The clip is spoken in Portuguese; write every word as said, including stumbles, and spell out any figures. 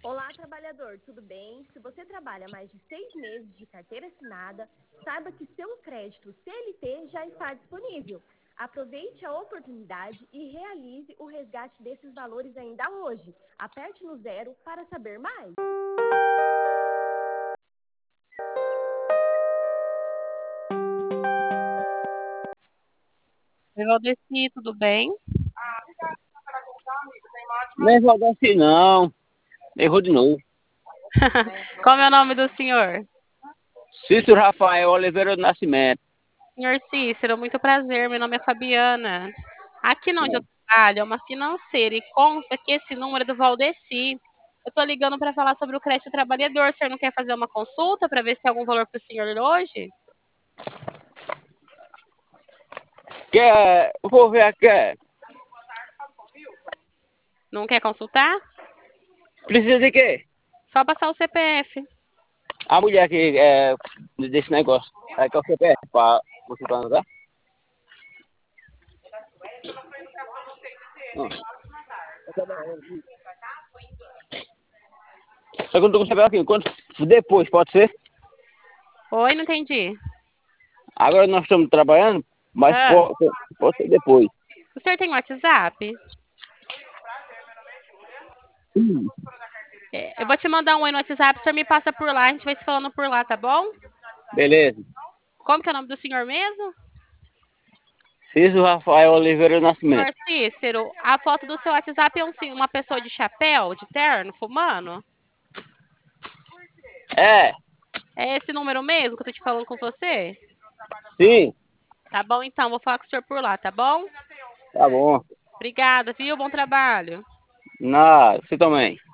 Olá, trabalhador, tudo bem? Se você trabalha mais de seis meses de carteira assinada, saiba que seu crédito C L T já está disponível. Aproveite a oportunidade e realize o resgate desses valores ainda hoje. Aperte no zero para saber mais. Oi, Valdeci, tudo bem? Não é Valdeci, não. Errou de novo. Qual é o nome do senhor? Cícero Rafael Oliveira do Nascimento. Senhor Cícero, muito prazer, meu nome é Fabiana. Aqui onde eu trabalho é uma financeira e consta que esse número é do Valdeci. Eu tô ligando para falar sobre o crédito trabalhador. O senhor não quer fazer uma consulta para ver se tem algum valor para o senhor hoje? Quer? Vou ver aqui. Não quer consultar? Precisa de quê? Só passar o C P F. A mulher que é desse negócio. É que é o C P F pra você pra andar. Não. Só que eu não tô com o C P F aqui. Quando... Depois, pode ser? Oi, não entendi. Agora nós estamos trabalhando, mas Ah, pode, pode ser depois. o senhor tem WhatsApp? Hum. É, eu vou te mandar um oi no WhatsApp, o senhor me passa por lá, a gente vai se falando por lá, tá bom? Beleza. Como que é o nome do senhor mesmo? Cícero Rafael Oliveira do Nascimento. Senhor Cícero, a foto do seu WhatsApp é um, sim, uma pessoa de chapéu, de terno, fumando? É, É esse número mesmo que eu tô te falando com você? sim. Tá bom, então, vou falar com o senhor por lá, tá bom? Tá bom. Obrigada, viu? Bom trabalho. Nada, você também.